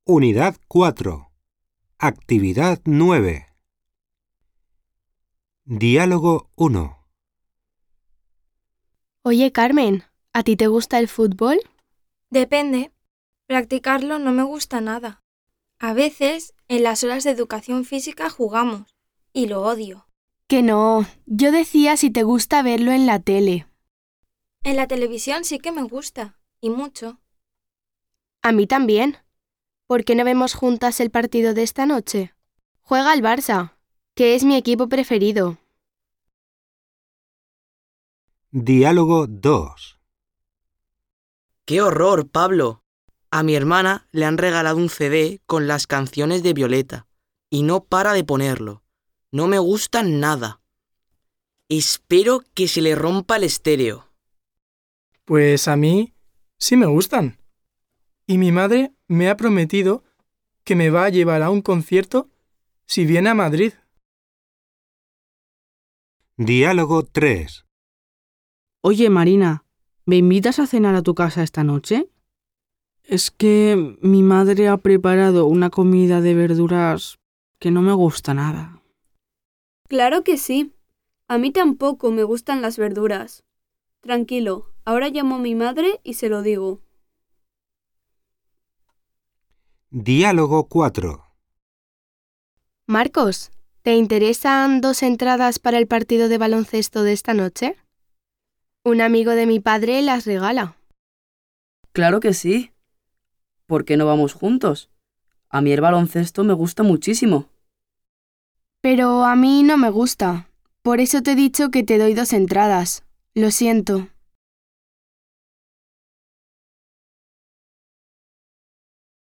Unidad 4. Actividad 9. Diálogo 1. Oye, Carmen, ¿a ti te gusta el fútbol? Depende. Practicarlo no me gusta nada. A veces, en las horas de educación física jugamos, y lo odio. Que no, yo decía si te gusta verlo en la tele. En la televisión sí que me gusta, y mucho. A mí también. ¿Por qué no vemos juntas el partido de esta noche? Juega el Barça, que es mi equipo preferido. Diálogo 2. ¡Qué horror, Pablo! A mi hermana le han regalado un CD con las canciones de Violeta y no para de ponerlo. No me gustan nada. Espero que se le rompa el estéreo. Pues a mí sí me gustan. Y mi madre me ha prometido que me va a llevar a un concierto si viene a Madrid. Diálogo 3. Oye, Marina, ¿me invitas a cenar a tu casa esta noche? Es que mi madre ha preparado una comida de verduras que no me gusta nada. Claro que sí. A mí tampoco me gustan las verduras. Tranquilo, ahora llamo a mi madre y se lo digo. Diálogo 4. Marcos, ¿te interesan 2 entradas para el partido de baloncesto de esta noche? Un amigo de mi padre las regala. Claro que sí. ¿Por qué no vamos juntos? A mí el baloncesto me gusta muchísimo. Pero a mí no me gusta. Por eso te he dicho que te doy 2 entradas. Lo siento.